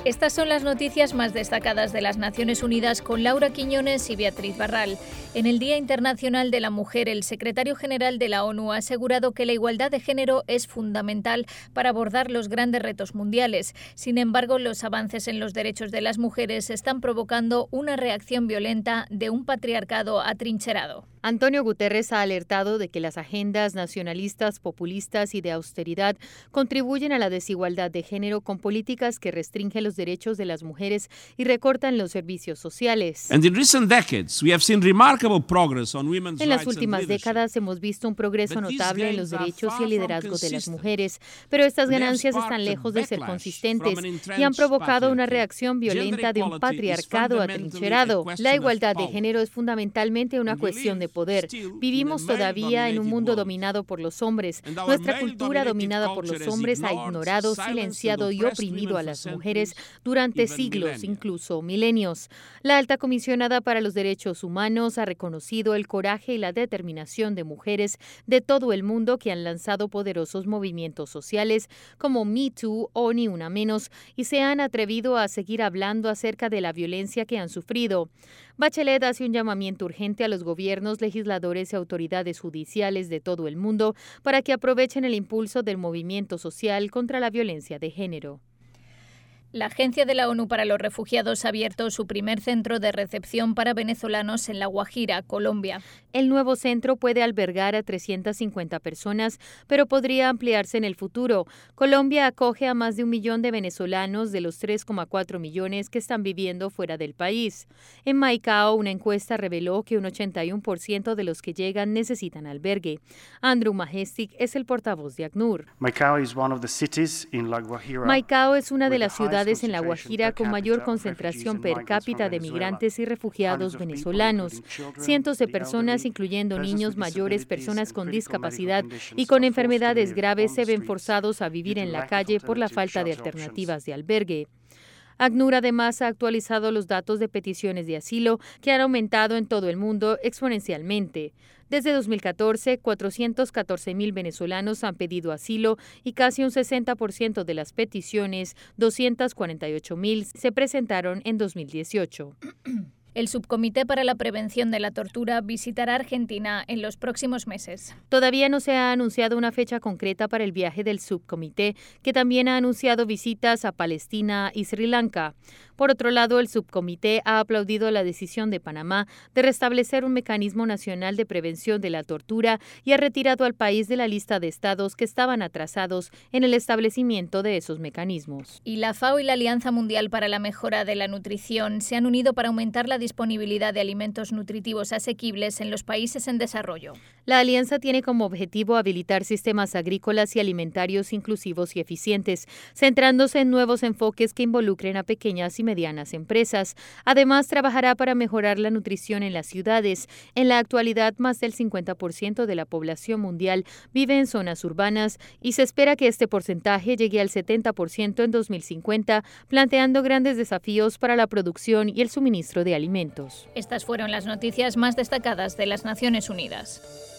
Estas son las noticias más destacadas de las Naciones Unidas con Laura Quiñones y Beatriz Barral. En el Día Internacional de la Mujer, el secretario general de la ONU ha asegurado que la igualdad de género es fundamental para abordar los grandes retos mundiales. Sin embargo, los avances en los derechos de las mujeres están provocando una reacción violenta de un patriarcado atrincherado. Antonio Guterres ha alertado de que las agendas nacionalistas, populistas y de austeridad contribuyen a la desigualdad de género con políticas que restringen los derechos de las mujeres y recortan los servicios sociales. En las últimas décadas hemos visto un progreso notable en los derechos y el liderazgo de las mujeres, pero estas ganancias están lejos de ser consistentes y han provocado una reacción violenta de un patriarcado atrincherado. La igualdad de género es fundamentalmente una cuestión de poder. Vivimos todavía en un mundo dominado por los hombres. Nuestra cultura dominada por los hombres ha ignorado, silenciado y oprimido a las mujeres durante siglos, incluso milenios. La alta comisionada para los derechos humanos ha reconocido el coraje y la determinación de mujeres de todo el mundo que han lanzado poderosos movimientos sociales como Me Too o Ni Una Menos y se han atrevido a seguir hablando acerca de la violencia que han sufrido. Bachelet hace un llamamiento urgente a los gobiernos, legisladores y autoridades judiciales de todo el mundo para que aprovechen el impulso del movimiento social contra la violencia de género. La Agencia de la ONU para los Refugiados ha abierto su primer centro de recepción para venezolanos en La Guajira, Colombia. El nuevo centro puede albergar a 350 personas, pero podría ampliarse en el futuro. Colombia acoge a más de 1 millón de venezolanos de los 3,4 millones que están viviendo fuera del país. En Maicao, una encuesta reveló que un 81% de los que llegan necesitan albergue. Andrew Majestic es el portavoz de ACNUR. Maicao es una de las ciudades en La Guajira con mayor concentración per cápita de migrantes y refugiados venezolanos. Cientos de personas, incluyendo niños mayores, personas con discapacidad y con enfermedades graves, se ven forzados a vivir en la calle por la falta de alternativas de albergue. ACNUR además ha actualizado los datos de peticiones de asilo que han aumentado en todo el mundo exponencialmente. Desde 2014, 414,000 venezolanos han pedido asilo y casi un 60% de las peticiones, 248,000, se presentaron en 2018. El Subcomité para la Prevención de la Tortura visitará Argentina en los próximos meses. Todavía no se ha anunciado una fecha concreta para el viaje del subcomité, que también ha anunciado visitas a Palestina y Sri Lanka. Por otro lado, el subcomité ha aplaudido la decisión de Panamá de restablecer un mecanismo nacional de prevención de la tortura y ha retirado al país de la lista de estados que estaban atrasados en el establecimiento de esos mecanismos. Y la FAO y la Alianza Mundial para la Mejora de la Nutrición se han unido para aumentar la disponibilidad de alimentos nutritivos asequibles en los países en desarrollo. La alianza tiene como objetivo habilitar sistemas agrícolas y alimentarios inclusivos y eficientes, centrándose en nuevos enfoques que involucren a pequeñas y medianas empresas. Además, trabajará para mejorar la nutrición en las ciudades. En la actualidad, más del 50% de la población mundial vive en zonas urbanas y se espera que este porcentaje llegue al 70% en 2050, planteando grandes desafíos para la producción y el suministro de alimentos. Estas fueron las noticias más destacadas de las Naciones Unidas.